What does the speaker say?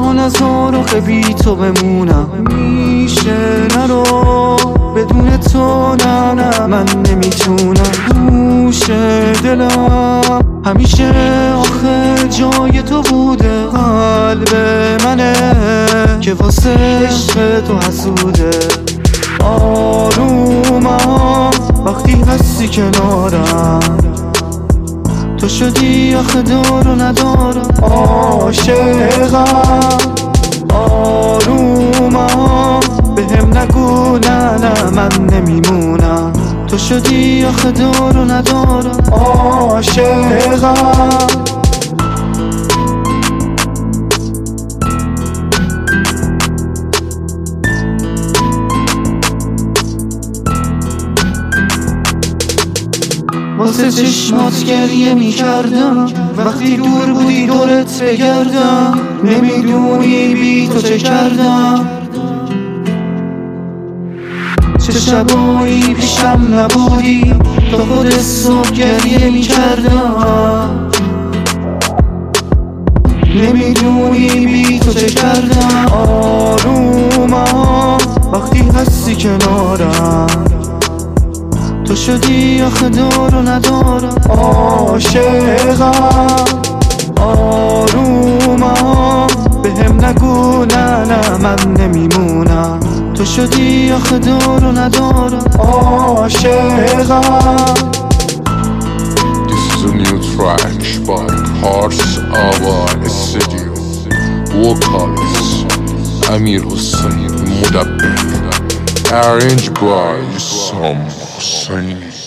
جهان از آخه بی تو بمونم. میشه نرو بدون تو، نه نه من نمیتونم. گوشه دلم همیشه آخه جای تو بوده. قلب منه که واسه عشق تو حسوده. آرومم وقتی هستی کنارم، تو شدی آخه دار و ندارم. عاشقم آرومم بهم نگو، نه نه من نمیمونم. تو شدی آخه دار و ندارم. عاشقم واسه چشمات گریه میکردم، وقتی دور بودی دورت بگردم. نمیدونی بی تو چه کردم، چه شبایی پیشم نبودی تا خود صبح گریه میکردم. نمیدونی بی تو چه کردم. آرومم وقتی هستی کنارم، تو شدی آخه دار و ندارم. عاشقم آرومم بهم نگو، نه نه من نمیمونم. تو شدی آخه دار و ندارم. عاشقم. This is a new track by Pars Ava Studio. Vocals Amir Hussain Mudabbir. Arranged by Sam Hussain.